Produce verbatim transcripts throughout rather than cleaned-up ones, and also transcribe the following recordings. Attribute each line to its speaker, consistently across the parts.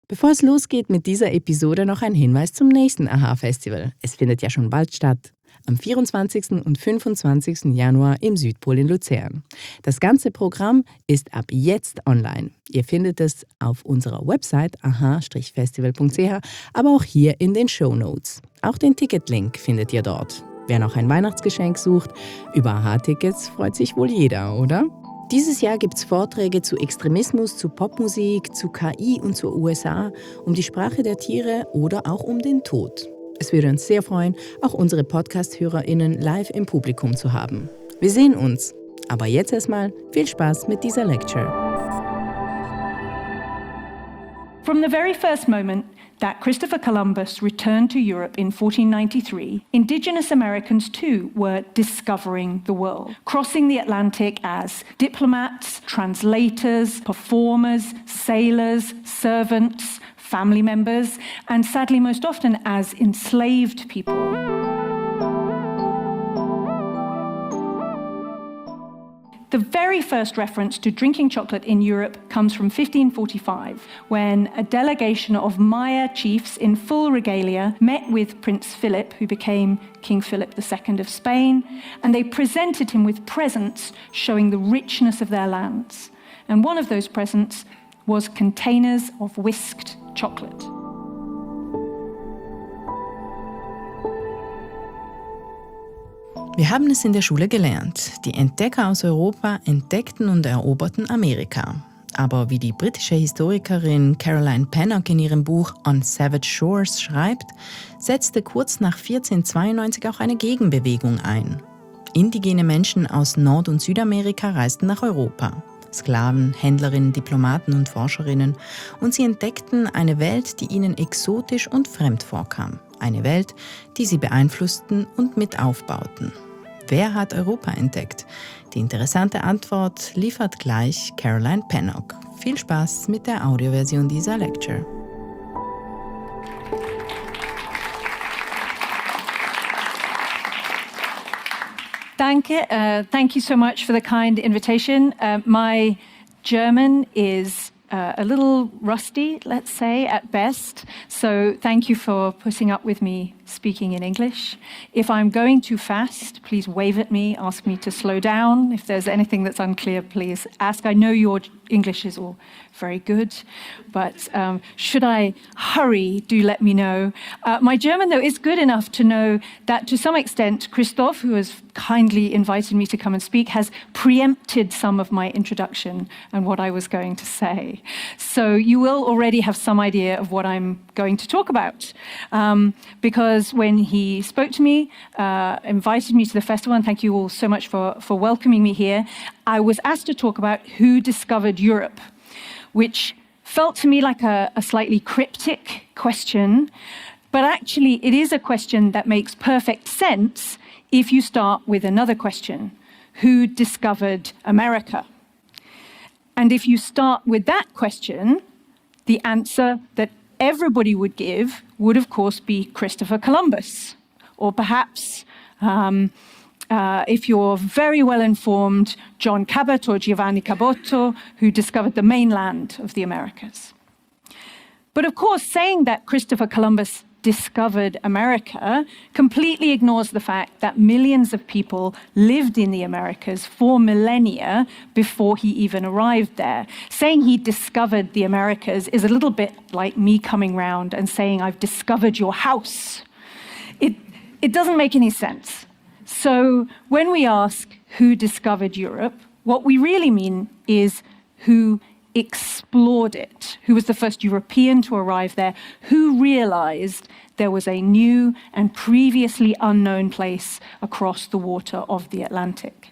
Speaker 1: Bevor es losgeht mit dieser Episode, noch ein Hinweis zum nächsten AHA-Festival. Es findet ja schon bald statt. Am vierundzwanzigsten und fünfundzwanzigsten Januar im Südpol in Luzern. Das ganze Programm ist ab jetzt online. Ihr findet es auf unserer Website aha Festival punkt c h, aber auch hier in den Shownotes. Auch den Ticketlink findet ihr dort. Wer noch ein Weihnachtsgeschenk sucht, über A H A-Tickets freut sich wohl jeder, oder? Dieses Jahr gibt es Vorträge zu Extremismus, zu Popmusik, zu K I und zur U S A, um die Sprache der Tiere oder auch um den Tod. Es würde uns sehr freuen, auch unsere Podcast-HörerInnen live im Publikum zu haben. Wir sehen uns. Aber jetzt erstmal viel Spaß mit dieser Lecture.
Speaker 2: From the very first moment that Christopher Columbus returned to Europe in fourteen ninety-three, indigenous Americans too were discovering the world, crossing the Atlantic as diplomats, translators, performers, sailors, servants, family members, and sadly most often as enslaved people. The very first reference to drinking chocolate in Europe comes from fifteen forty-five, when a delegation of Maya chiefs in full regalia met with Prince Philip, who became King Philip the Second of Spain, and they presented him with presents showing the richness of their lands. And one of those presents was containers of whisked chocolate.
Speaker 1: Wir haben es in der Schule gelernt. Die Entdecker aus Europa entdeckten und eroberten Amerika. Aber wie die britische Historikerin Caroline Pennock in ihrem Buch On Savage Shores schreibt, setzte kurz nach vierzehnhundertzweiundneunzig auch eine Gegenbewegung ein. Indigene Menschen aus Nord- und Südamerika reisten nach Europa. Sklaven, Händlerinnen, Diplomaten und Forscherinnen. Und sie entdeckten eine Welt, die ihnen exotisch und fremd vorkam. Eine Welt, die sie beeinflussten und mit aufbauten. Wer hat Europa entdeckt? Die interessante Antwort liefert gleich Caroline Pennock. Viel Spaß mit der Audioversion dieser Lecture.
Speaker 2: Danke. Uh, thank you so much for the kind invitation. Uh, my German is uh, a little rusty, let's say, at best. So thank you for putting up with me speaking in English. If I'm going too fast, please wave at me, ask me to slow down. If there's anything that's unclear, please ask. I know your English is all very good, but um, should I hurry, do let me know. Uh, my German, though, is good enough to know that to some extent, Christoph, who has kindly invited me to come and speak, has preempted some of my introduction and what I was going to say. So you will already have some idea of what I'm going to talk about. Um, because when he spoke to me, uh, invited me to the festival, and thank you all so much for, for welcoming me here, I was asked to talk about who discovered Europe, which felt to me like a, a slightly cryptic question, but actually it is a question that makes perfect sense if you start with another question: who discovered America? And if you start with that question, the answer that everybody would give would, of course, be Christopher Columbus, or perhaps, um, uh, if you're very well informed, John Cabot or Giovanni Caboto, who discovered the mainland of the Americas. But of course, saying that Christopher Columbus discovered America completely ignores the fact that millions of people lived in the Americas for millennia before he even arrived there. Saying he discovered the Americas is a little bit like me coming round and saying, I've discovered your house. It, it doesn't make any sense. So when we ask who discovered Europe, what we really mean is who explored it, who was the first European to arrive there, who realized there was a new and previously unknown place across the water of the Atlantic.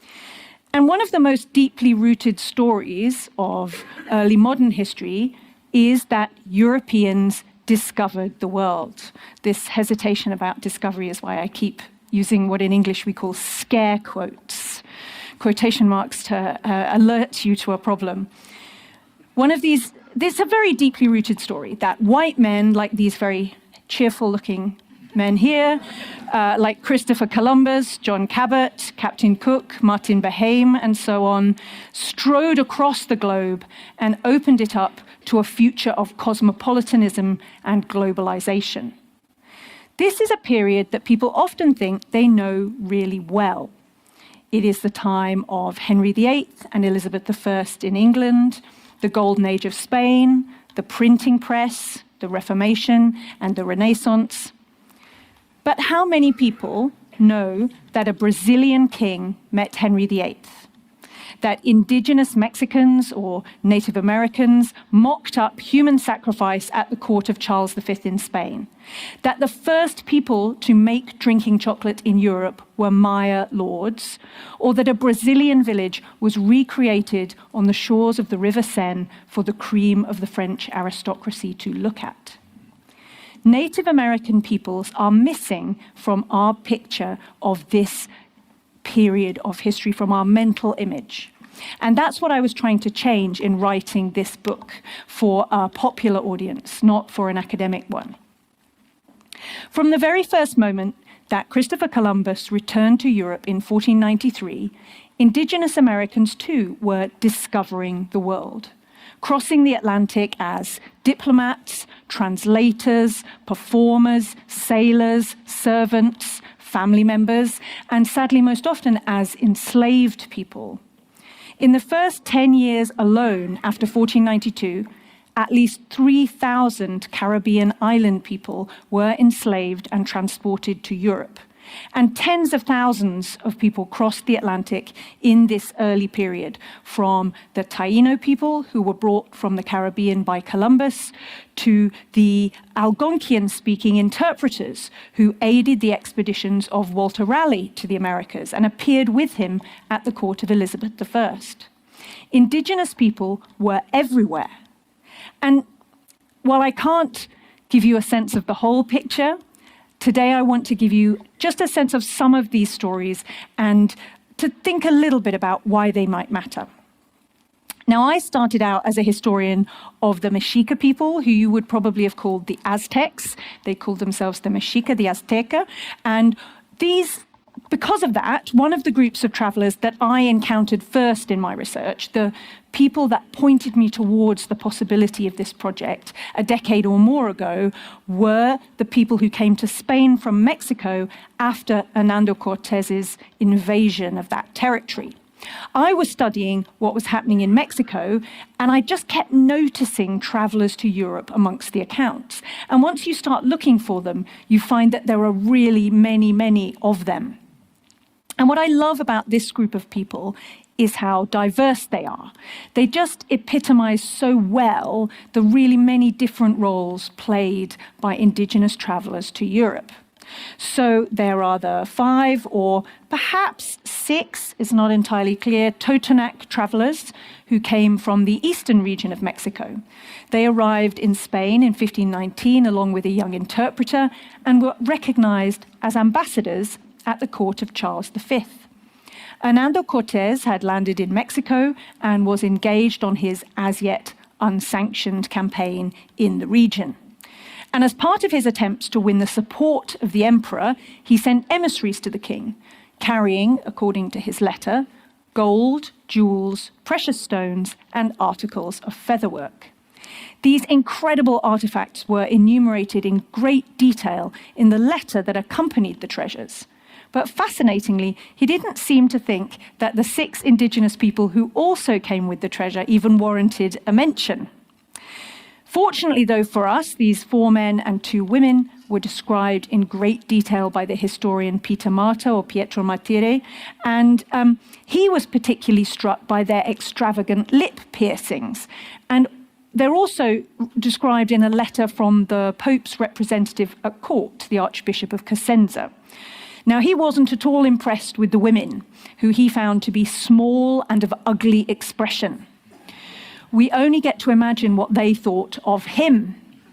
Speaker 2: And one of the most deeply rooted stories of early modern history is that Europeans discovered the world. This hesitation about discovery is why I keep using what in English we call scare quotes, quotation marks to uh, alert you to a problem. One of these, this is a very deeply rooted story that white men, like these very cheerful-looking men here, uh, like Christopher Columbus, John Cabot, Captain Cook, Martin Behaim, and so on, strode across the globe and opened it up to a future of cosmopolitanism and globalization. This is a period that people often think they know really well. It is the time of Henry the Eighth and Elizabeth the First in England, the Golden Age of Spain, the printing press, the Reformation, and the Renaissance. But how many people know that a Brazilian king met Henry the Eighth? That indigenous Mexicans or Native Americans mocked up human sacrifice at the court of Charles the Fifth in Spain? That the first people to make drinking chocolate in Europe were Maya lords? Or that a Brazilian village was recreated on the shores of the River Seine for the cream of the French aristocracy to look at? Native American peoples are missing from our picture of this period of history, from our mental image. And that's what I was trying to change in writing this book for a popular audience, not for an academic one. From the very first moment that Christopher Columbus returned to Europe in fourteen ninety-three, indigenous Americans too were discovering the world, crossing the Atlantic as diplomats, translators, performers, sailors, servants, family members, and sadly most often as enslaved people. In the first ten years alone after fourteen ninety-two, at least three thousand Caribbean island people were enslaved and transported to Europe. And tens of thousands of people crossed the Atlantic in this early period, from the Taino people who were brought from the Caribbean by Columbus to the Algonquian-speaking interpreters who aided the expeditions of Walter Raleigh to the Americas and appeared with him at the court of Elizabeth the First. Indigenous people were everywhere. And while I can't give you a sense of the whole picture, today I want to give you just a sense of some of these stories and to think a little bit about why they might matter. Now, I started out as a historian of the Mexica people, who you would probably have called the Aztecs. They called themselves the Mexica, the Azteca. And these, because of that, one of the groups of travelers that I encountered first in my research, the people that pointed me towards the possibility of this project a decade or more ago, were the people who came to Spain from Mexico after Hernando Cortez's invasion of that territory. I was studying what was happening in Mexico, and I just kept noticing travelers to Europe amongst the accounts. And once you start looking for them, you find that there are really many, many of them. And what I love about this group of people is how diverse they are. They just epitomize so well the really many different roles played by indigenous travelers to Europe. So there are the five or perhaps six, it's not entirely clear, Totonac travelers who came from the eastern region of Mexico. They arrived in Spain in fifteen nineteen along with a young interpreter and were recognized as ambassadors at the court of Charles the Fifth. Hernando Cortez had landed in Mexico and was engaged on his as yet unsanctioned campaign in the region. And as part of his attempts to win the support of the emperor, he sent emissaries to the king, carrying, according to his letter, gold, jewels, precious stones, and articles of featherwork. These incredible artifacts were enumerated in great detail in the letter that accompanied the treasures. But fascinatingly, he didn't seem to think that the six indigenous people who also came with the treasure even warranted a mention. Fortunately, though, for us, these four men and two women were described in great detail by the historian Peter Marta, or Pietro Martire, and um, he was particularly struck by their extravagant lip piercings. And they're also described in a letter from the Pope's representative at court, the Archbishop of Cosenza. Now, he wasn't at all impressed with the women, who he found to be small and of ugly expression. We only get to imagine what they thought of him.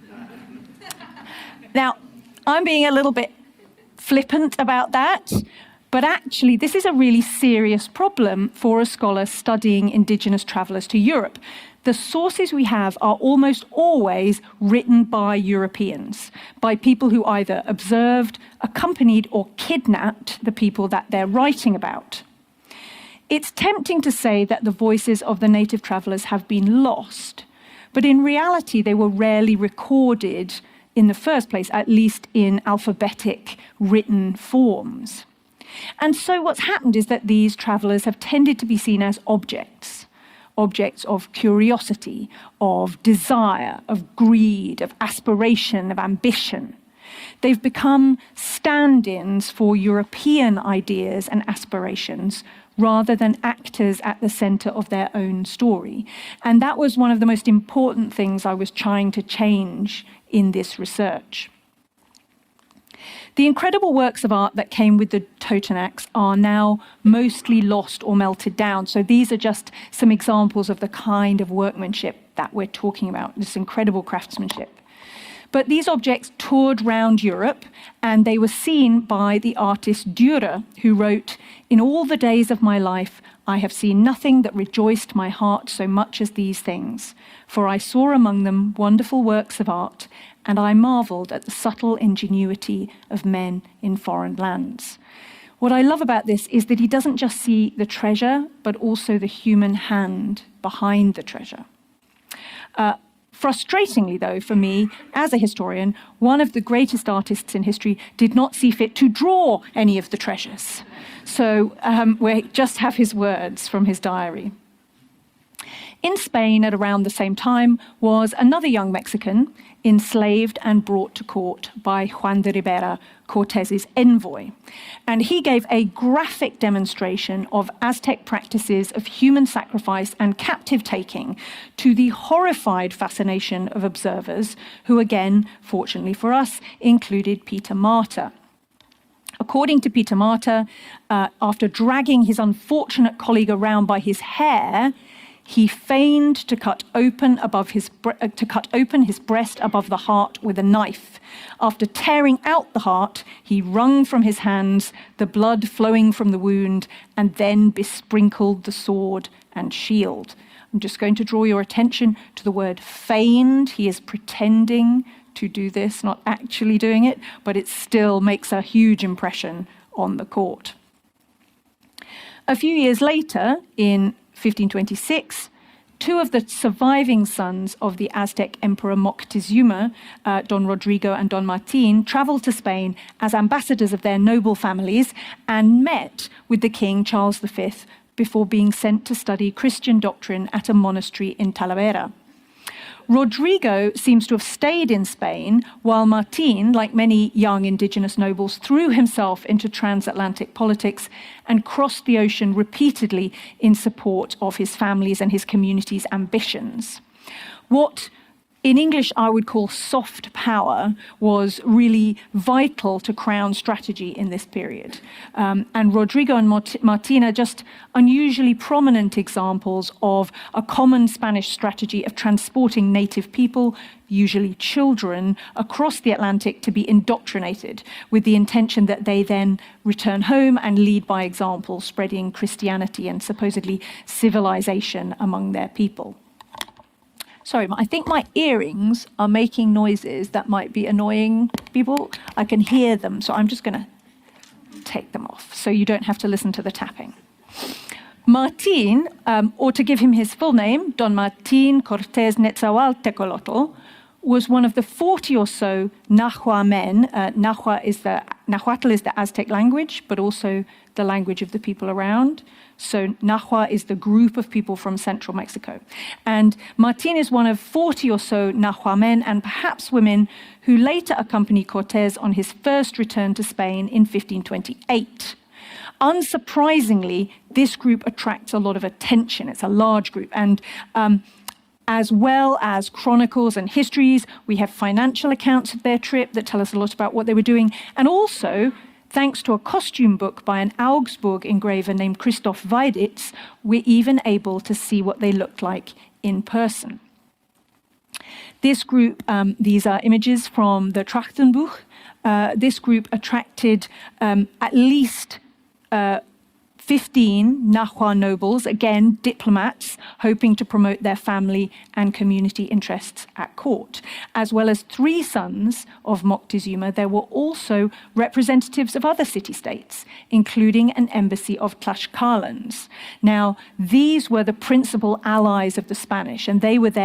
Speaker 2: Now, I'm being a little bit flippant about that, but actually this is a really serious problem for a scholar studying indigenous travelers to Europe. The sources we have are almost always written by Europeans, by people who either observed, accompanied, or kidnapped the people that they're writing about. It's tempting to say that the voices of the native travelers have been lost, But in reality, they were rarely recorded in the first place, at least in alphabetic written forms. And so what's happened is that these travelers have tended to be seen as objects, objects of curiosity, of desire, of greed, of aspiration, of ambition. They've become stand-ins for European ideas and aspirations rather than actors at the center of their own story. And that was one of the most important things I was trying to change in this research. The incredible works of art that came with the Totonacs are now mostly lost or melted down. So these are just some examples of the kind of workmanship that we're talking about, this incredible craftsmanship. But these objects toured round Europe, and they were seen by the artist Dürer, who wrote, "In all the days of my life, I have seen nothing that rejoiced my heart so much as these things, for I saw among them wonderful works of art, and I marveled at the subtle ingenuity of men in foreign lands." What I love about this is that he doesn't just see the treasure, but also the human hand behind the treasure. Uh, Frustratingly, though, for me, as a historian, one of the greatest artists in history did not see fit to draw any of the treasures. So um, we just have his words from his diary. In Spain at around the same time was another young Mexican enslaved and brought to court by Juan de Ribera, Cortez's envoy. And he gave a graphic demonstration of Aztec practices of human sacrifice and captive taking to the horrified fascination of observers, who again, fortunately for us, included Peter Martyr. According to Peter Martyr, uh, after dragging his unfortunate colleague around by his hair, he feigned to cut open above his bre- uh, to cut open his breast above the heart with a knife. After tearing out the heart, he wrung from his hands the blood flowing from the wound, and then besprinkled the sword and shield. I'm just going to draw your attention to the word feigned. He is pretending to do this, not actually doing it, but it still makes a huge impression on the court. A few years later, in fifteen twenty-six, two of the surviving sons of the Aztec Emperor Moctezuma, uh, Don Rodrigo and Don Martin, traveled to Spain as ambassadors of their noble families and met with the King Charles the Fifth before being sent to study Christian doctrine at a monastery in Talavera. Rodrigo seems to have stayed in Spain, while Martin, like many young indigenous nobles, threw himself into transatlantic politics and crossed the ocean repeatedly in support of his family's and his community's ambitions. What in English I would call soft power was really vital to Crown strategy in this period. Um, and Rodrigo and Mart- Martin are just unusually prominent examples of a common Spanish strategy of transporting native people, usually children, across the Atlantic to be indoctrinated with the intention that they then return home and lead by example, spreading Christianity and supposedly civilization among their people. Sorry, I think my earrings are making noises that might be annoying people. I can hear them, so I'm just going to take them off so you don't have to listen to the tapping. Martin, um, or to give him his full name, Don Martin Cortés Netzahualtecolotl, was one of the forty or so Nahua men. Uh, Nahua is the, Nahuatl is the Aztec language, but also the language of the people around. So Nahua is the group of people from central Mexico. And Martin is one of forty or so Nahua men and perhaps women who later accompanied Cortés on his first return to Spain in fifteen twenty-eight. Unsurprisingly, this group attracts a lot of attention. It's a large group. And um, as well as chronicles and histories, we have financial accounts of their trip that tell us a lot about what they were doing. And also, thanks to a costume book by an Augsburg engraver named Christoph Weiditz, we're even able to see what they looked like in person. This group, um, these are images from the Trachtenbuch. Uh, this group attracted um, at least uh, fifteen Nahua nobles, again, diplomats, hoping to promote their family and community interests at court. As well as three sons of Moctezuma, there were also representatives of other city-states, including an embassy of Tlaxcalans. Now, these were the principal allies of the Spanish, and they were there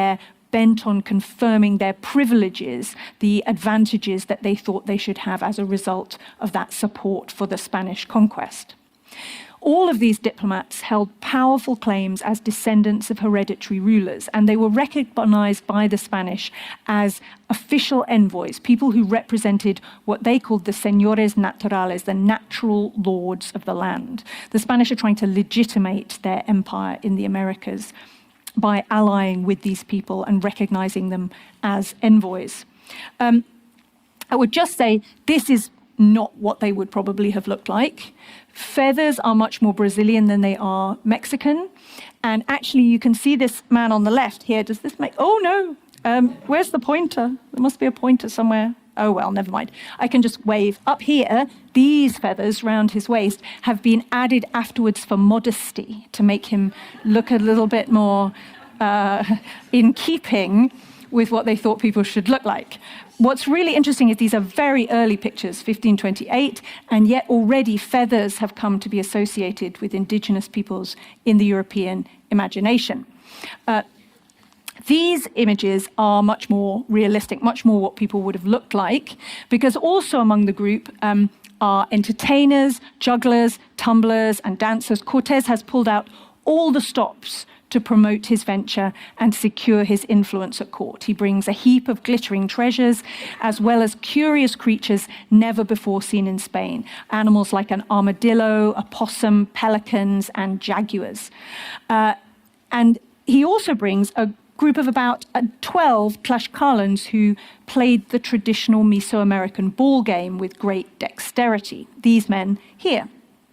Speaker 2: bent on confirming their privileges, the advantages that they thought they should have as a result of that support for the Spanish conquest. All of these diplomats held powerful claims as descendants of hereditary rulers, and they were recognized by the Spanish as official envoys, people who represented what they called the señores naturales, the natural lords of the land. The Spanish are trying to legitimate their empire in the Americas by allying with these people and recognizing them as envoys. Um, I would just say this is not what they would probably have looked like. Feathers are much more Brazilian than they are Mexican. And actually, you can see this man on the left here. Does this make... Oh, no. Um, where's the pointer? There must be a pointer somewhere. Oh, well, never mind. I can just wave. Up here, these feathers round his waist have been added afterwards for modesty, to make him look a little bit more uh, in keeping with what they thought people should look like. What's really interesting is these are very early pictures, fifteen twenty-eight, and yet already feathers have come to be associated with indigenous peoples in the European imagination. Uh, these images are much more realistic, much more what people would have looked like, because also among the group um, are entertainers, jugglers, tumblers, and dancers. Cortés has pulled out all the stops to promote his venture and secure his influence at court. He brings a heap of glittering treasures, as well as curious creatures never before seen in Spain. Animals like an armadillo, a possum, pelicans, and jaguars. Uh, and he also brings a group of about uh, twelve Tlaxcalans who played the traditional Mesoamerican ball game with great dexterity. These men here.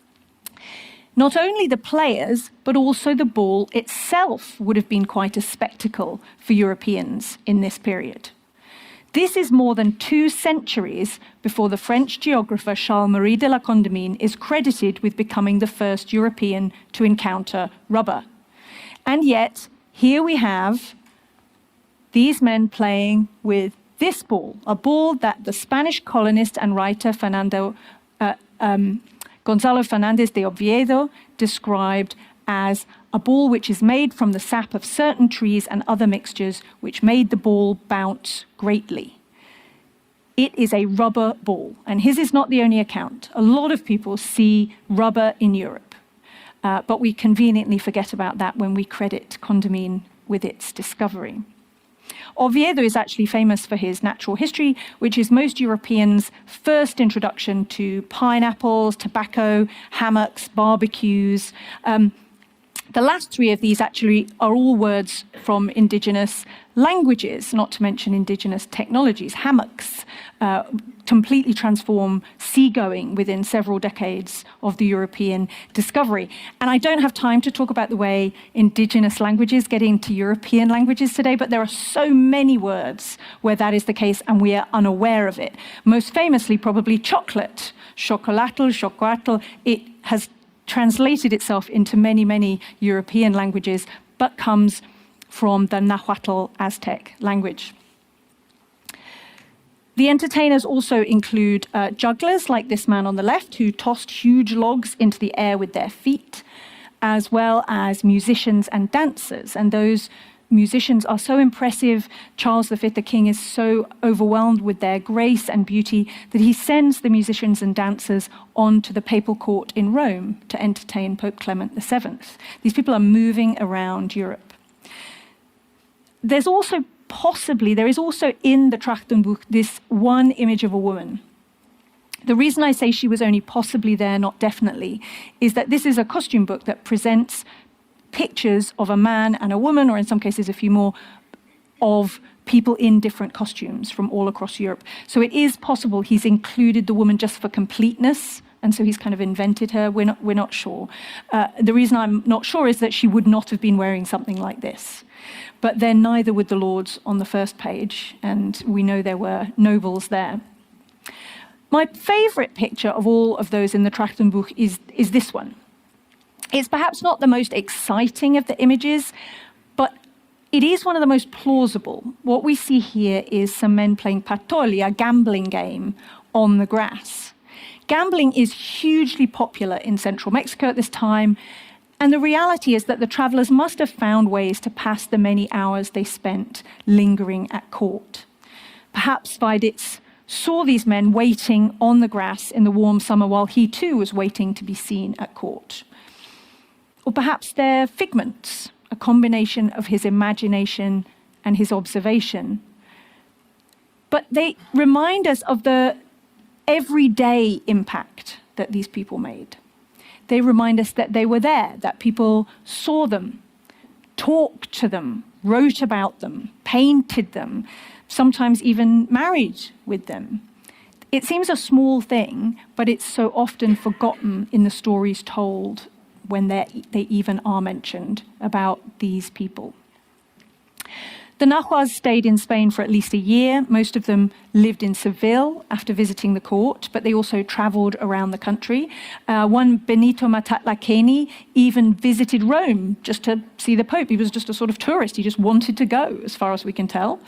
Speaker 2: Not only the players, but also the ball itself would have been quite a spectacle for Europeans in this period. This is more than two centuries before the French geographer Charles-Marie de la Condamine is credited with becoming the first European to encounter rubber. And yet, here we have these men playing with this ball, a ball that the Spanish colonist and writer Fernando uh, um, Gonzalo Fernández de Oviedo described as a ball which is made from the sap of certain trees and other mixtures which made the ball bounce greatly. It is a rubber ball, and his is not the only account. A lot of people see rubber in Europe, uh, but we conveniently forget about that when we credit Condamine with its discovery. Oviedo is actually famous for his natural history, which is most Europeans' first introduction to pineapples, tobacco, hammocks, barbecues. Um, the last three of these actually are all words from indigenous languages, not to mention indigenous technologies. Hammocks uh, completely transform seagoing within several decades of the European discovery. And I don't have time to talk about the way indigenous languages get into European languages today, but there are so many words where that is the case and we are unaware of it. Most famously, probably chocolate, chocolatl, chocoatl. It has translated itself into many, many European languages, but comes from the Nahuatl Aztec language. The entertainers also include uh, jugglers like this man on the left who tossed huge logs into the air with their feet, as well as musicians and dancers. And those musicians are so impressive. Charles the Fifth, the king, is so overwhelmed with their grace and beauty that he sends the musicians and dancers on to the papal court in Rome to entertain Pope Clement the Seventh. These people are moving around Europe. There's also possibly, there is also in the Trachtenbuch this one image of a woman. The reason I say she was only possibly there, not definitely, is that this is a costume book that presents pictures of a man and a woman, or in some cases a few more, of people in different costumes from all across Europe. So it is possible he's included the woman just for completeness, and so he's kind of invented her. We're not, we're not sure. Uh, the reason I'm not sure is that she would not have been wearing something like this. But then neither would the lords on the first page, and we know there were nobles there. My favorite picture of all of those in the Trachtenbuch is, is this one. It's perhaps not the most exciting of the images, but it is one of the most plausible. What we see here is some men playing patoli, a gambling game, on the grass. Gambling is hugely popular in central Mexico at this time, And the reality is that the travelers must have found ways to pass the many hours they spent lingering at court. Perhaps Weiditz saw these men waiting on the grass in the warm summer while he too was waiting to be seen at court. Or perhaps they're figments, a combination of his imagination and his observation. But they remind us of the everyday impact that these people made. They remind us that they were there, that people saw them, talked to them, wrote about them, painted them, sometimes even married with them. It seems a small thing, but it's so often forgotten in the stories told when they even are mentioned about these people. The Nahuas stayed in Spain for at least a year. Most of them lived in Seville after visiting the court, but they also traveled around the country. Uh, one, Benito Matatlakeni, even visited Rome just to see the Pope. He was just a sort of tourist. He just wanted to go, as far as we can tell.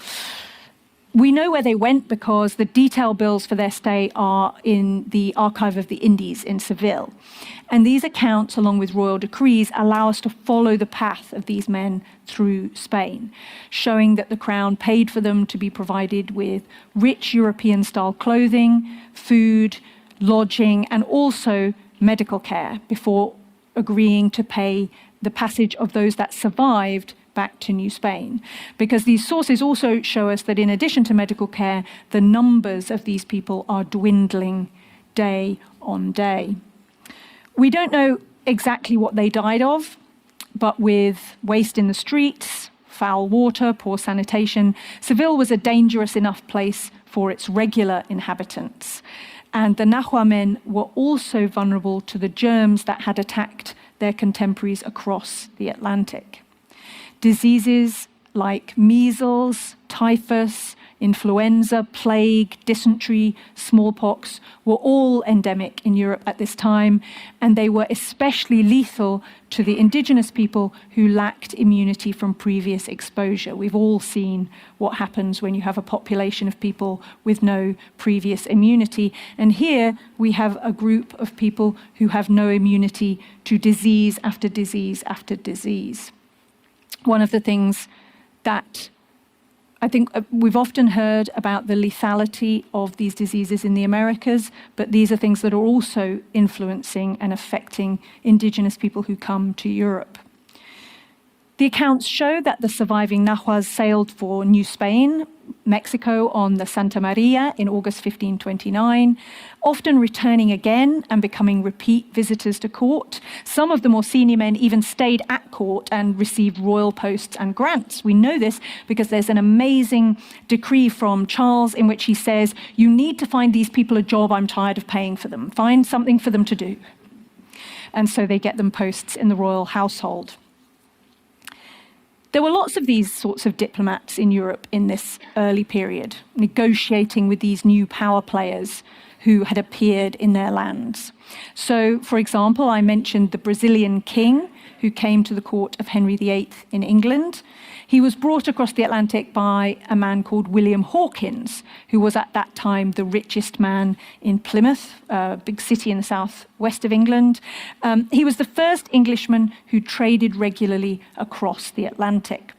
Speaker 2: We know where they went because the detail bills for their stay are in the Archive of the Indies in Seville. And these accounts, along with royal decrees, allow us to follow the path of these men through Spain, showing that the crown paid for them to be provided with rich European-style clothing, food, lodging, and also medical care before agreeing to pay the passage of those that survived back to New Spain. Because these sources also show us that in addition to medical care, the numbers of these people are dwindling day on day. We don't know exactly what they died of, but with waste in the streets, foul water, poor sanitation, Seville was a dangerous enough place for its regular inhabitants. And the Nahua men were also vulnerable to the germs that had attacked their contemporaries across the Atlantic. Diseases like measles, typhus, influenza, plague, dysentery, smallpox were all endemic in Europe at this time, and they were especially lethal to the indigenous people who lacked immunity from previous exposure. We've all seen what happens when you have a population of people with no previous immunity. And here we have a group of people who have no immunity to disease after disease after disease. One of the things that I think we've often heard about the lethality of these diseases in the Americas, but these are things that are also influencing and affecting indigenous people who come to Europe. The accounts show that the surviving Nahuas sailed for New Spain, Mexico, on the Santa Maria in August fifteen twenty-nine, often returning again and becoming repeat visitors to court. Some of the more senior men even stayed at court and received royal posts and grants. We know this because there's an amazing decree from Charles in which he says, you need to find these people a job, I'm tired of paying for them. Find something for them to do. And so they get them posts in the royal household. There were lots of these sorts of diplomats in Europe in this early period, negotiating with these new power players who had appeared in their lands. So, for example, I mentioned the Brazilian king who came to the court of Henry the Eighth in England. He was brought across the Atlantic by a man called William Hawkins, who was at that time the richest man in Plymouth, a big city in the southwest of England. Um, he was the first Englishman who traded regularly across the Atlantic.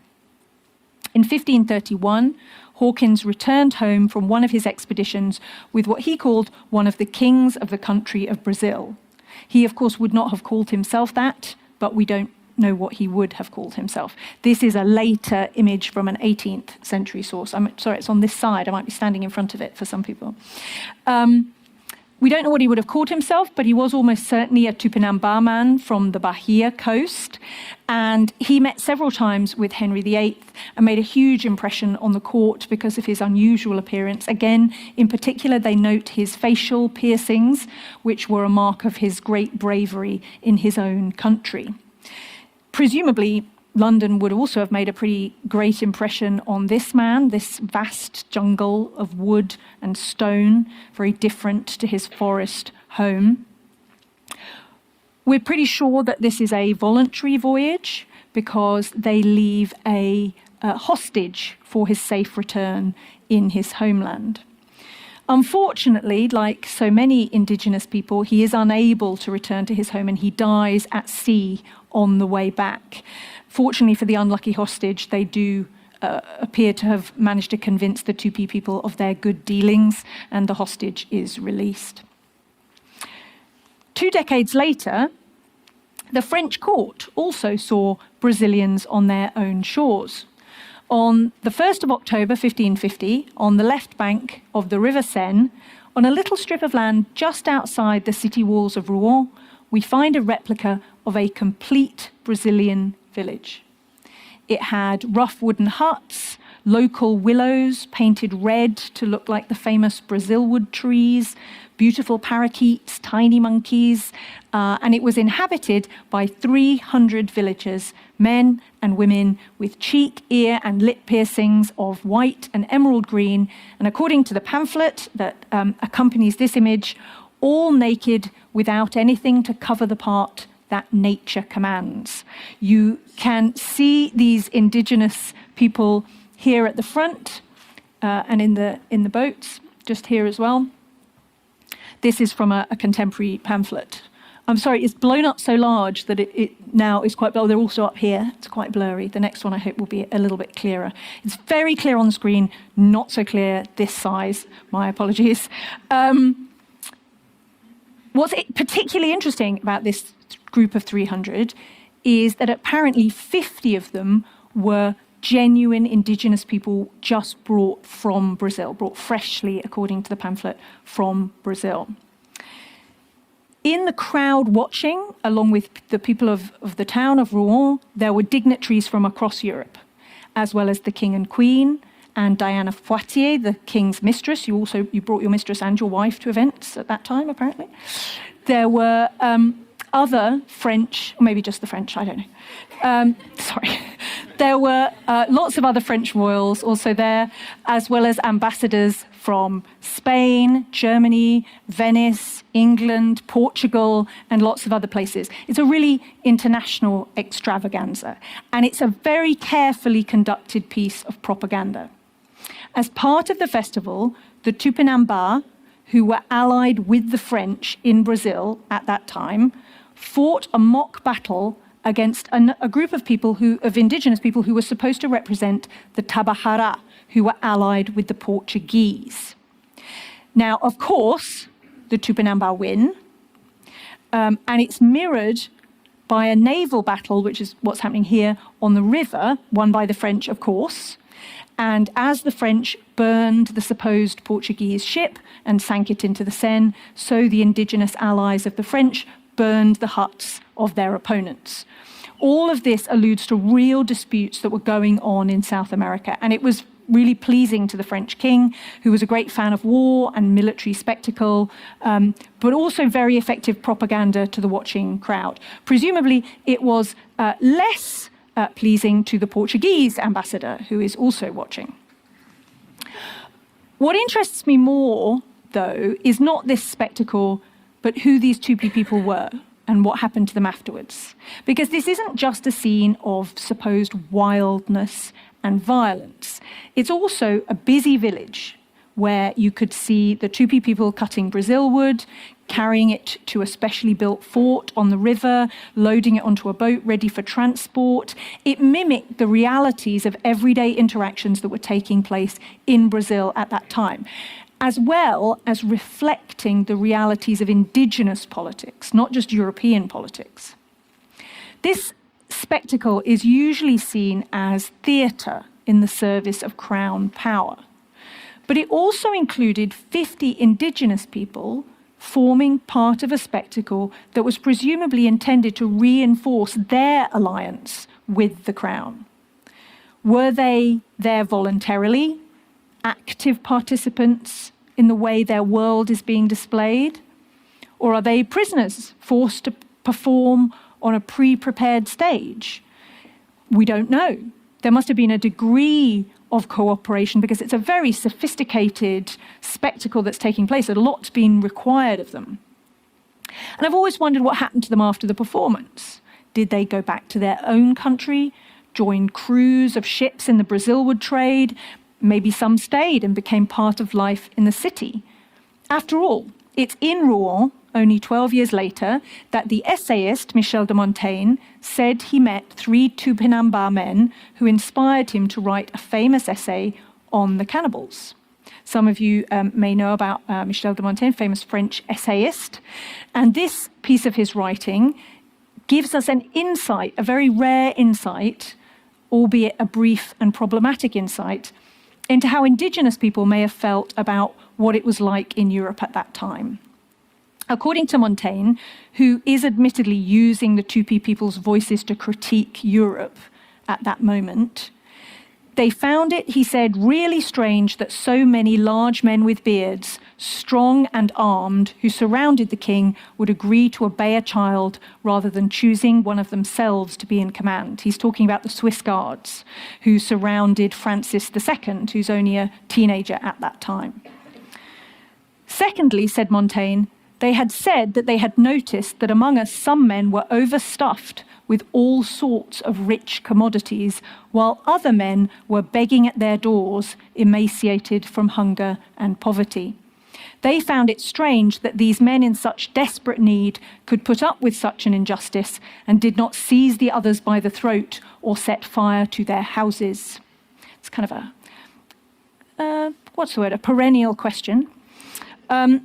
Speaker 2: In fifteen thirty-one, Hawkins returned home from one of his expeditions with what he called one of the kings of the country of Brazil. He, of course, would not have called himself that, but we don't know what he would have called himself. This is a later image from an eighteenth century source. I'm sorry, it's on this side. I might be standing in front of it for some people. Um, we don't know what he would have called himself, but he was almost certainly a Tupinambá man from the Bahia coast. And he met several times with Henry the Eighth and made a huge impression on the court because of his unusual appearance. Again, in particular, they note his facial piercings, which were a mark of his great bravery in his own country. Presumably, London would also have made a pretty great impression on this man, this vast jungle of wood and stone, very different to his forest home. We're pretty sure that this is a voluntary voyage because they leave a, a hostage for his safe return in his homeland. Unfortunately, like so many indigenous people, he is unable to return to his home and he dies at sea on the way back. Fortunately for the unlucky hostage, they do uh, appear to have managed to convince the Tupi people of their good dealings, and the hostage is released. Two decades later, the French court also saw Brazilians on their own shores. On the first of October fifteen fifty, on the left bank of the River Seine, on a little strip of land just outside the city walls of Rouen, we find a replica of a complete Brazilian village. It had rough wooden huts, local willows painted red to look like the famous Brazilwood trees, beautiful parakeets, tiny monkeys, uh, and it was inhabited by three hundred villagers, men and women with cheek, ear and lip piercings of white and emerald green, and according to the pamphlet that um, accompanies this image, all naked without anything to cover the part that nature commands. You can see these indigenous people here at the front uh, and in the, in the boats, just here as well. This is from a, a contemporary pamphlet. I'm sorry, it's blown up so large that it, it now is quite blurry. They're also up here. It's quite blurry. The next one I hope will be a little bit clearer. It's very clear on the screen, not so clear this size. My apologies. Um, what's particularly interesting about this group of three hundred is that apparently fifty of them were genuine indigenous people just brought from Brazil, brought freshly, according to the pamphlet, from Brazil. In the crowd watching, along with the people of, of the town of Rouen, there were dignitaries from across Europe, as well as the king and queen, and Diana of Poitiers, the king's mistress. You also you brought your mistress and your wife to events at that time, apparently. There were um, other French, or maybe just the French, I don't know. Um, sorry. There were uh, lots of other French royals also there, as well as ambassadors from Spain, Germany, Venice, England, Portugal, and lots of other places. It's a really international extravaganza, and it's a very carefully conducted piece of propaganda. As part of the festival, the Tupinambá, who were allied with the French in Brazil at that time, fought a mock battle against an, a group of people who, of indigenous people who were supposed to represent the Tabajara, who were allied with the Portuguese. Now, of course, the Tupinambá win, um, and it's mirrored by a naval battle, which is what's happening here on the river, won by the French, of course. And as the French burned the supposed Portuguese ship and sank it into the Seine, so the indigenous allies of the French burned the huts of their opponents. All of this alludes to real disputes that were going on in South America, and it was really pleasing to the French king, who was a great fan of war and military spectacle, um, but also very effective propaganda to the watching crowd. Presumably, it was uh, less uh, pleasing to the Portuguese ambassador, who is also watching. What interests me more, though, is not this spectacle, but who these Tupi people were and what happened to them afterwards. Because this isn't just a scene of supposed wildness and violence. It's also a busy village where you could see the Tupi people cutting Brazil wood, carrying it to a specially built fort on the river, loading it onto a boat ready for transport. It mimicked the realities of everyday interactions that were taking place in Brazil at that time, as well as reflecting the realities of indigenous politics, not just European politics. This spectacle is usually seen as theatre in the service of crown power, but it also included fifty indigenous people forming part of a spectacle that was presumably intended to reinforce their alliance with the crown. Were they there voluntarily, active participants in the way their world is being displayed? Or are they prisoners forced to perform on a pre-prepared stage? We don't know. There must have been a degree of cooperation because it's a very sophisticated spectacle that's taking place. A lot's been required of them. And I've always wondered what happened to them after the performance. Did they go back to their own country, join crews of ships in the Brazilwood trade? Maybe some stayed and became part of life in the city. After all, it's in Rouen, only twelve years later, that the essayist Michel de Montaigne said he met three Tupinamba men who inspired him to write a famous essay on the cannibals. Some of you um, may know about uh, Michel de Montaigne, famous French essayist. And this piece of his writing gives us an insight, a very rare insight, albeit a brief and problematic insight, into how indigenous people may have felt about what it was like in Europe at that time. According to Montaigne, who is admittedly using the Tupi people's voices to critique Europe at that moment, they found it, he said, really strange that so many large men with beards, strong and armed, who surrounded the king, would agree to obey a child rather than choosing one of themselves to be in command. He's talking about the Swiss guards who surrounded Francis the Second, who's only a teenager at that time. Secondly, said Montaigne, they had said that they had noticed that among us some men were overstuffed with all sorts of rich commodities, while other men were begging at their doors, emaciated from hunger and poverty. They found it strange that these men in such desperate need could put up with such an injustice and did not seize the others by the throat or set fire to their houses. It's kind of a, uh, what's the word, a perennial question. Um,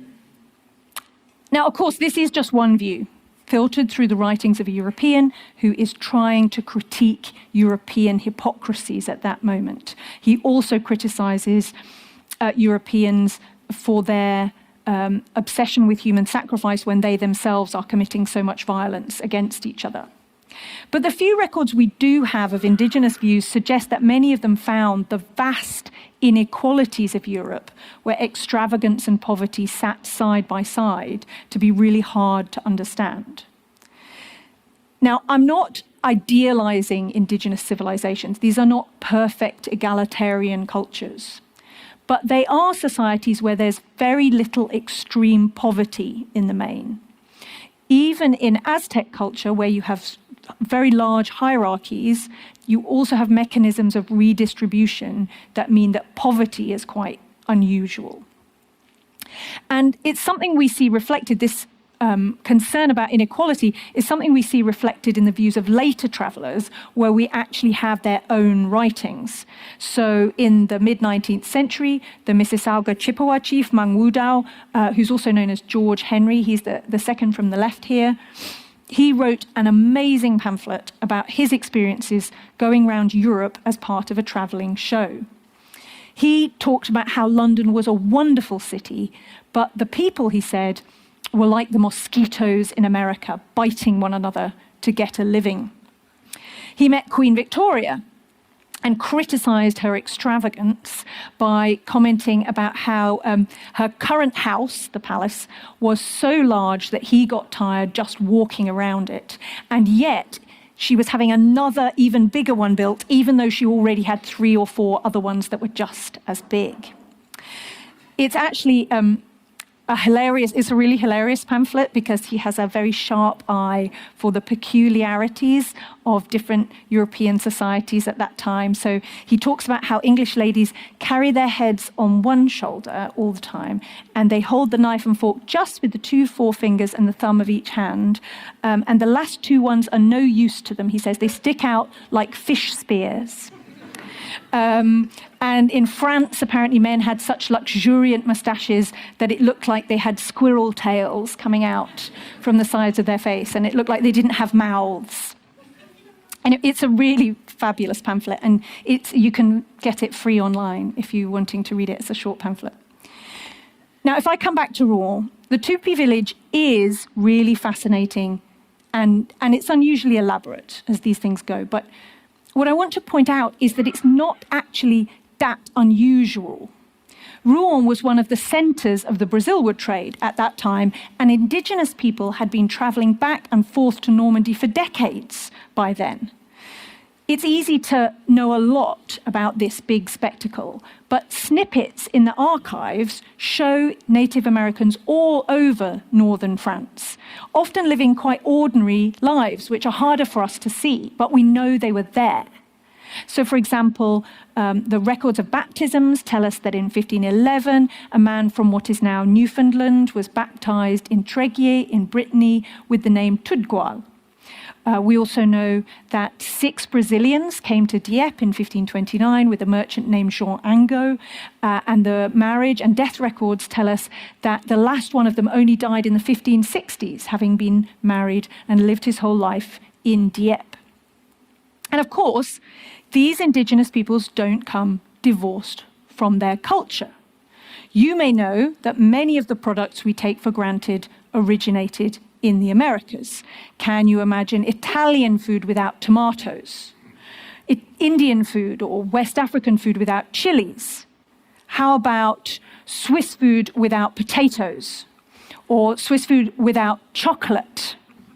Speaker 2: now, of course, this is just one view, filtered through the writings of a European who is trying to critique European hypocrisies at that moment. He also criticizes uh, Europeans for their um, obsession with human sacrifice when they themselves are committing so much violence against each other. But the few records we do have of indigenous views suggest that many of them found the vast inequalities of Europe, where extravagance and poverty sat side by side, to be really hard to understand. Now, I'm not idealizing indigenous civilizations. These are not perfect egalitarian cultures. But they are societies where there's very little extreme poverty in the main. Even in Aztec culture, where you have very large hierarchies, you also have mechanisms of redistribution that mean that poverty is quite unusual. And it's something we see reflected, this um, concern about inequality is something we see reflected in the views of later travelers, where we actually have their own writings. So in the mid-nineteenth century, the Mississauga Chippewa chief, Mang Wudao, uh, who's also known as George Henry, he's the, the second from the left here, he wrote an amazing pamphlet about his experiences going around Europe as part of a traveling show. He talked about how London was a wonderful city, but the people, he said, were like the mosquitoes in America, biting one another to get a living. He met Queen Victoria and criticized her extravagance by commenting about how um, her current house, the palace, was so large that he got tired just walking around it. And yet, she was having another, even bigger one built, even though she already had three or four other ones that were just as big. It's actually um, a hilarious, it's a really hilarious pamphlet because he has a very sharp eye for the peculiarities of different European societies at that time. So he talks about how English ladies carry their heads on one shoulder all the time, and they hold the knife and fork just with the two forefingers and the thumb of each hand. Um, and the last two ones are no use to them, he says. They stick out like fish spears. Um, and in France, apparently men had such luxuriant moustaches that it looked like they had squirrel tails coming out from the sides of their face, and it looked like they didn't have mouths. And it, it's a really fabulous pamphlet, and it's, you can get it free online if you're wanting to read it. It's a short pamphlet. Now, if I come back to Rouen, the Tupi village is really fascinating, and, and it's unusually elaborate as these things go, but what I want to point out is that it's not actually that unusual. Rouen was one of the centers of the Brazilwood trade at that time, and indigenous people had been traveling back and forth to Normandy for decades by then. It's easy to know a lot about this big spectacle, but snippets in the archives show Native Americans all over northern France, often living quite ordinary lives, which are harder for us to see, but we know they were there. So, for example, um, the records of baptisms tell us that in fifteen eleven, a man from what is now Newfoundland was baptized in Tréguier in Brittany with the name Tudgual. Uh, we also know that six Brazilians came to Dieppe in fifteen twenty-nine with a merchant named Jean Angot, uh, and the marriage and death records tell us that the last one of them only died in the fifteen sixties, having been married and lived his whole life in Dieppe. And of course, these indigenous peoples don't come divorced from their culture. You may know that many of the products we take for granted originated in the Americas. Can you imagine Italian food without tomatoes? It, Indian food or West African food without chilies? How about Swiss food without potatoes? Or Swiss food without chocolate?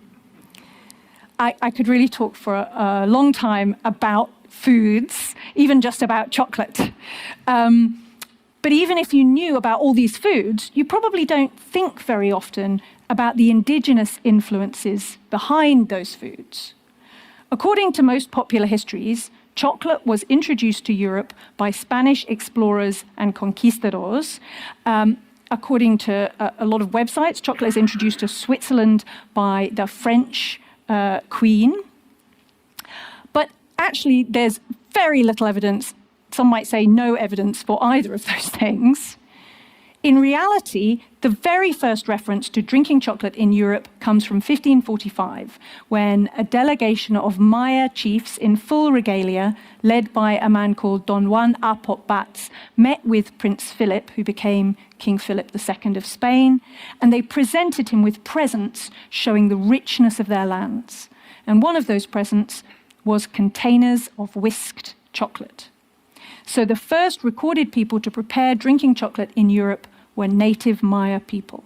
Speaker 2: I, I could really talk for a, a long time about foods, even just about chocolate. Um, but even if you knew about all these foods, you probably don't think very often about the indigenous influences behind those foods. According to most popular histories, chocolate was introduced to Europe by Spanish explorers and conquistadors. Um, according to a, a lot of websites, chocolate is introduced to Switzerland by the French uh, Queen. But actually, there's very little evidence, some might say no evidence for either of those things. In reality, the very first reference to drinking chocolate in Europe comes from fifteen forty-five, when a delegation of Maya chiefs in full regalia, led by a man called Don Juan Apot Batz, met with Prince Philip, who became King Philip the Second of Spain, and they presented him with presents showing the richness of their lands. And one of those presents was containers of whisked chocolate. So the first recorded people to prepare drinking chocolate in Europe were native Maya people.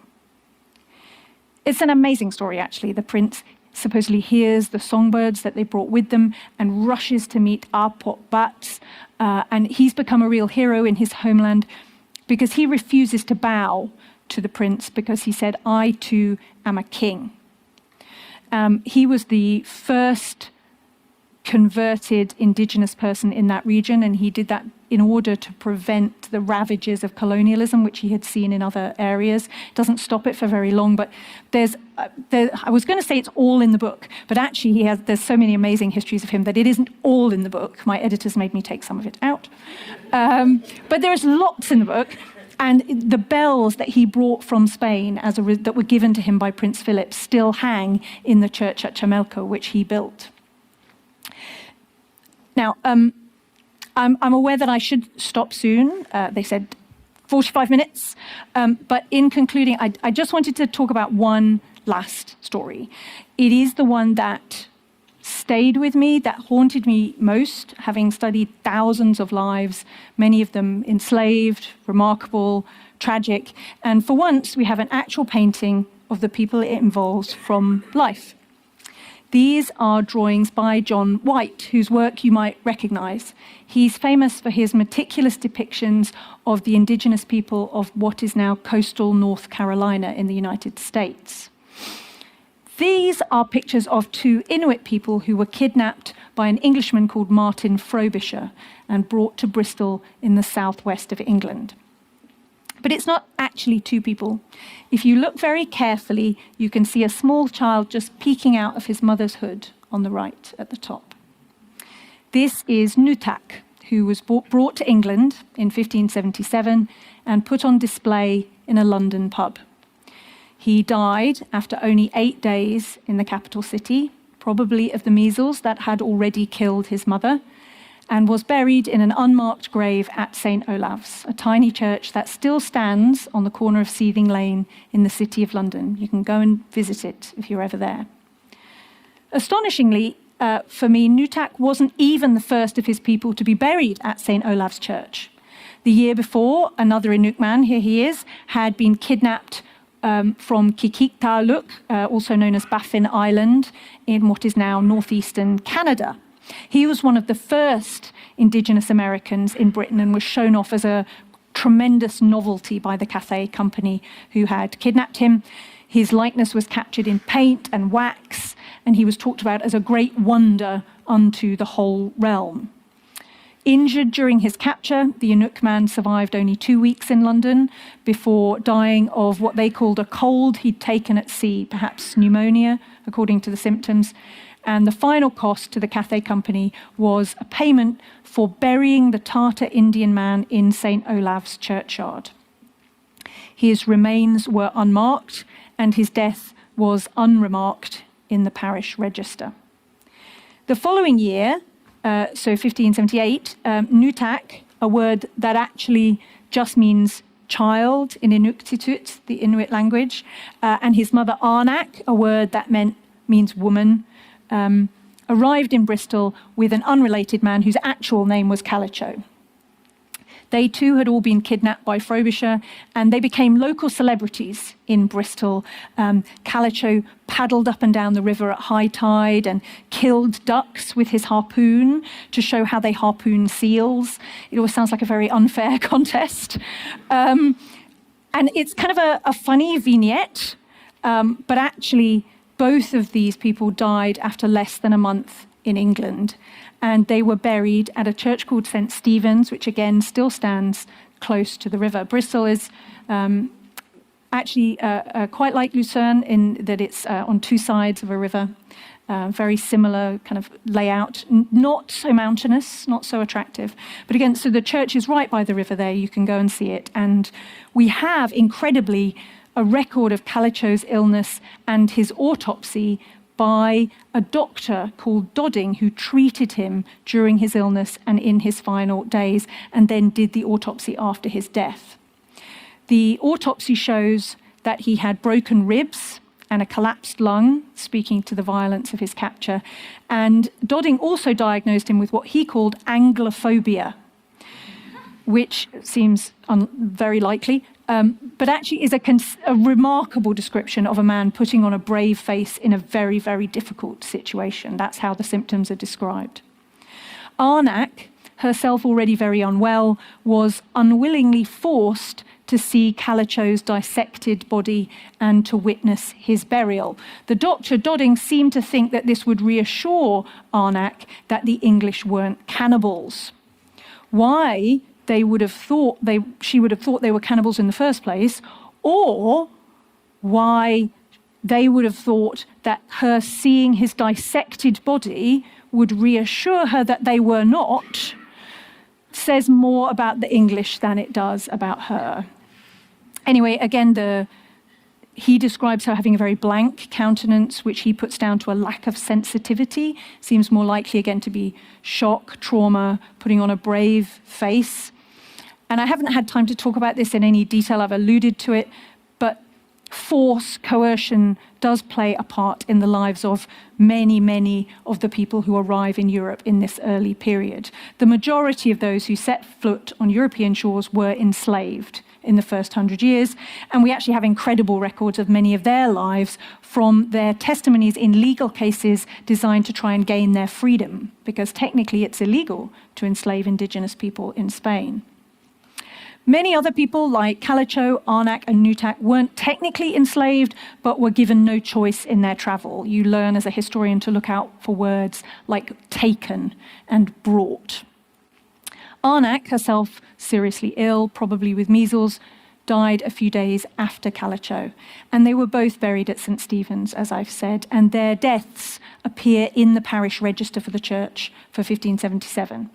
Speaker 2: It's an amazing story, actually. The prince supposedly hears the songbirds that they brought with them and rushes to meet Apot Batz, uh, and he's become a real hero in his homeland because he refuses to bow to the prince because he said, "I too am a king." Um, he was the first converted indigenous person in that region, and he did that in order to prevent the ravages of colonialism, which he had seen in other areas. It doesn't stop it for very long, but there's, uh, there, I was going to say it's all in the book, but actually he has, there's so many amazing histories of him that it isn't all in the book. My editors made me take some of it out. Um, but there is lots in the book, and the bells that he brought from Spain as a re- that were given to him by Prince Philip still hang in the church at Chamelco, which he built. Now, um, I'm, I'm aware that I should stop soon. Uh, they said forty-five minutes. Um, but in concluding, I, I just wanted to talk about one last story. It is the one that stayed with me, that haunted me most, having studied thousands of lives, many of them enslaved, remarkable, tragic. And for once, we have an actual painting of the people it involves from life. These are drawings by John White, whose work you might recognize. He's famous for his meticulous depictions of the indigenous people of what is now coastal North Carolina in the United States. These are pictures of two Inuit people who were kidnapped by an Englishman called Martin Frobisher and brought to Bristol in the southwest of England. But it's not actually two people. If you look very carefully, you can see a small child just peeking out of his mother's hood on the right at the top. This is Nutak, who was brought to England in fifteen seventy-seven and put on display in a London pub. He died after only eight days in the capital city, probably of the measles that had already killed his mother, and was buried in an unmarked grave at Saint Olaf's, a tiny church that still stands on the corner of Seething Lane in the City of London. You can go and visit it if you're ever there. Astonishingly, uh, for me, Nutak wasn't even the first of his people to be buried at Saint Olaf's Church. The year before, another Inuk man, here he is, had been kidnapped um, from Qikiqtarjuq, uh, also known as Baffin Island, in what is now northeastern Canada. He was one of the first indigenous Americans in Britain and was shown off as a tremendous novelty by the Cathay Company who had kidnapped him. His likeness was captured in paint and wax, and he was talked about as a great wonder unto the whole realm. Injured during his capture, the Inuk man survived only two weeks in London before dying of what they called a cold he'd taken at sea, perhaps pneumonia, according to the symptoms. And the final cost to the Cathay Company was a payment for burying the Tartar Indian man in Saint Olaf's churchyard. His remains were unmarked, and his death was unremarked in the parish register. The following year, uh, so fifteen seventy-eight, um, Nutak, a word that actually just means child in Inuktitut, the Inuit language, uh, and his mother Arnak, a word that meant means woman, um, arrived in Bristol with an unrelated man whose actual name was Calicho. They too had all been kidnapped by Frobisher, and they became local celebrities in Bristol. Um, Calicho paddled up and down the river at high tide and killed ducks with his harpoon to show how they harpoon seals. It always sounds like a very unfair contest. Um, and it's kind of a, a funny vignette, um, but actually both of these people died after less than a month in England. And they were buried at a church called Saint Stephen's, which again still stands close to the river. Bristol is um, actually uh, uh, quite like Lucerne in that it's uh, on two sides of a river, uh, very similar kind of layout, N- not so mountainous, not so attractive. But again, so the church is right by the river there, you can go and see it. And we have, incredibly, a record of Calicho's illness and his autopsy by a doctor called Dodding, who treated him during his illness and in his final days, and then did the autopsy after his death. The autopsy shows that he had broken ribs and a collapsed lung, speaking to the violence of his capture. And Dodding also diagnosed him with what he called Anglophobia, which seems un- very likely, um, but actually is a, cons- a remarkable description of a man putting on a brave face in a very, very difficult situation. That's how the symptoms are described. Arnak, herself already very unwell, was unwillingly forced to see Calicho's dissected body and to witness his burial. The doctor, Dodding, seemed to think that this would reassure Arnak that the English weren't cannibals. Why they would have thought they, she would have thought they were cannibals in the first place, or why they would have thought that her seeing his dissected body would reassure her that they were not, says more about the English than it does about her. Anyway, again, the he describes her having a very blank countenance, which he puts down to a lack of sensitivity. Seems more likely, again, to be shock, trauma, putting on a brave face. And I haven't had time to talk about this in any detail. I've alluded to it, but force, coercion does play a part in the lives of many, many of the people who arrive in Europe in this early period. The majority of those who set foot on European shores were enslaved in the first hundred years, and we actually have incredible records of many of their lives from their testimonies in legal cases designed to try and gain their freedom, because technically it's illegal to enslave indigenous people in Spain. Many other people like Calicho, Arnak, and Nutak weren't technically enslaved, but were given no choice in their travel. You learn as a historian to look out for words like taken and brought. Arnak, herself seriously ill, probably with measles, died a few days after Calicho. And they were both buried at Saint Stephen's, as I've said, and their deaths appear in the parish register for the church for fifteen seventy-seven.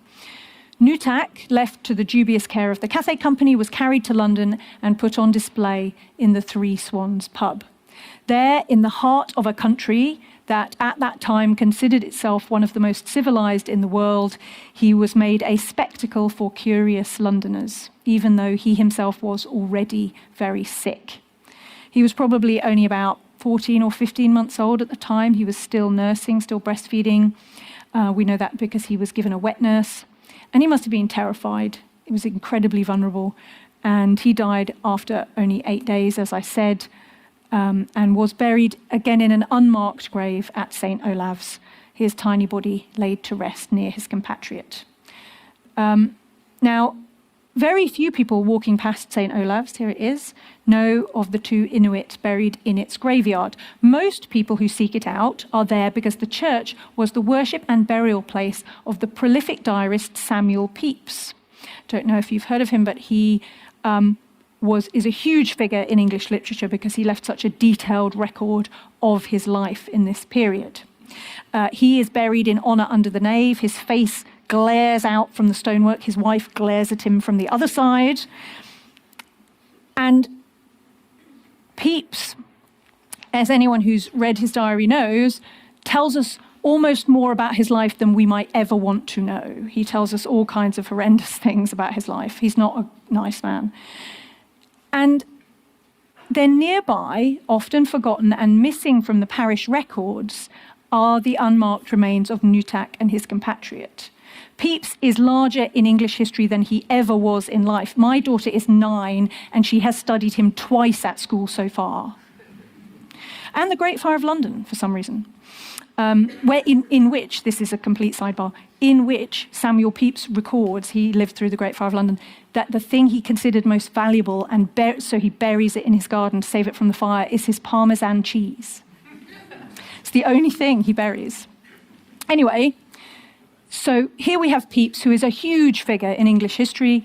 Speaker 2: Nutak, left to the dubious care of the Cathay Company, was carried to London and put on display in the Three Swans pub. There, in the heart of a country that at that time considered itself one of the most civilized in the world, he was made a spectacle for curious Londoners, even though he himself was already very sick. He was probably only about fourteen or fifteen months old at the time. He was still nursing, still breastfeeding. Uh, we know that because he was given a wet nurse. And he must have been terrified. He was incredibly vulnerable. And he died after only eight days, as I said, um, and was buried again in an unmarked grave at Saint Olaf's, his tiny body laid to rest near his compatriot. Um, now, very few people walking past Saint Olav's, here it is, know of the two Inuit buried in its graveyard. Most people who seek it out are there because the church was the worship and burial place of the prolific diarist Samuel Pepys. Don't know if you've heard of him, but he um, was is a huge figure in English literature because he left such a detailed record of his life in this period. Uh, he is buried in honour under the nave. His face glares out from the stonework. His wife glares at him from the other side. And Pepys, as anyone who's read his diary knows, tells us almost more about his life than we might ever want to know. He tells us all kinds of horrendous things about his life. He's not a nice man. And then nearby, often forgotten and missing from the parish records, are the unmarked remains of Nutak and his compatriot. Pepys is larger in English history than he ever was in life. My daughter is nine, and she has studied him twice at school so far. And the Great Fire of London, for some reason, um, where in, in which, this is a complete sidebar, in which Samuel Pepys records, he lived through the Great Fire of London, that the thing he considered most valuable, and bur- so he buries it in his garden to save it from the fire, is his Parmesan cheese. It's the only thing he buries. Anyway, so here we have Pepys, who is a huge figure in English history.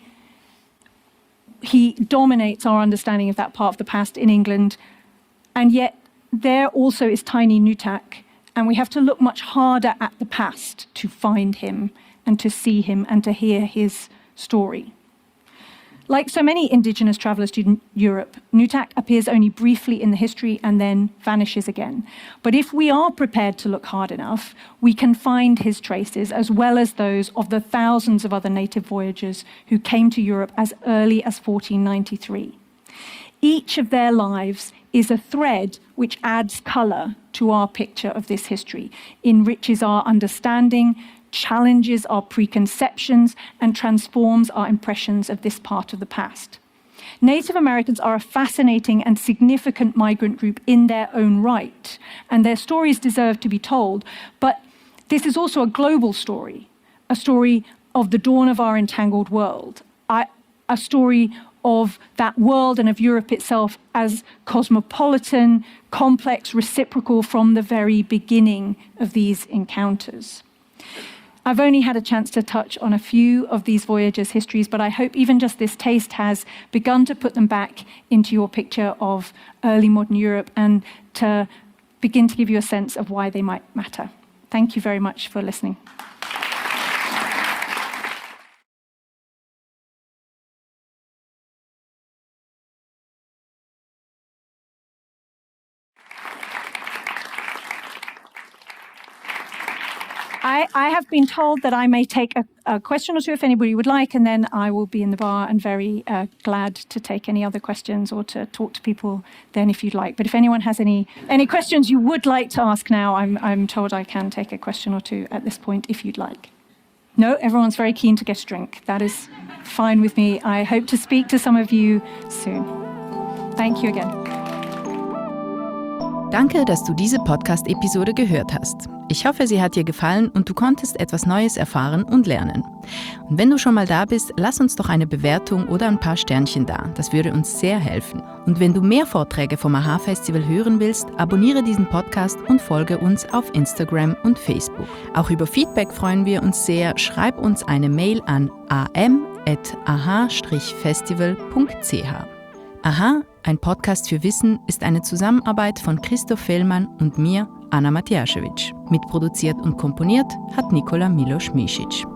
Speaker 2: He dominates our understanding of that part of the past in England. And yet there also is tiny Nutak. And we have to look much harder at the past to find him and to see him and to hear his story. Like so many indigenous travellers to Europe, Nutak appears only briefly in the history and then vanishes again. But if we are prepared to look hard enough, we can find his traces as well as those of the thousands of other native voyagers who came to Europe as early as fourteen ninety-three. Each of their lives is a thread which adds colour to our picture of this history, enriches our understanding, challenges our preconceptions, and transforms our impressions of this part of the past. Native Americans are a fascinating and significant migrant group in their own right, and their stories deserve to be told. But this is also a global story, a story of the dawn of our entangled world, a story of that world and of Europe itself as cosmopolitan, complex, reciprocal from the very beginning of these encounters. I've only had a chance to touch on a few of these voyagers' histories, but I hope even just this taste has begun to put them back into your picture of early modern Europe and to begin to give you a sense of why they might matter. Thank you very much for listening. I, I have been told that I may take a, a question or two if anybody would like, and then I will be in the bar and very uh, glad to take any other questions or to talk to people then if you'd like. But if anyone has any any questions you would like to ask now, I'm, I'm told I can take a question or two at this point if you'd like. No, everyone's very keen to get a drink. That is fine with me. I hope to speak to some of you soon. Thank you again.
Speaker 1: Danke, dass du diese Podcast-Episode gehört hast. Ich hoffe, sie hat dir gefallen und du konntest etwas Neues erfahren und lernen. Und wenn du schon mal da bist, lass uns doch eine Bewertung oder ein paar Sternchen da. Das würde uns sehr helfen. Und wenn du mehr Vorträge vom A H Festival hören willst, abonniere diesen Podcast und folge uns auf Instagram und Facebook. Auch über Feedback freuen wir uns sehr. Schreib uns eine Mail an a m at a h festival punkt c h. Aha, ein Podcast für Wissen ist eine Zusammenarbeit von Christoph Fellmann und mir, Anna Matjaschewitsch. Mitproduziert und komponiert hat Nikola Milos-Misic.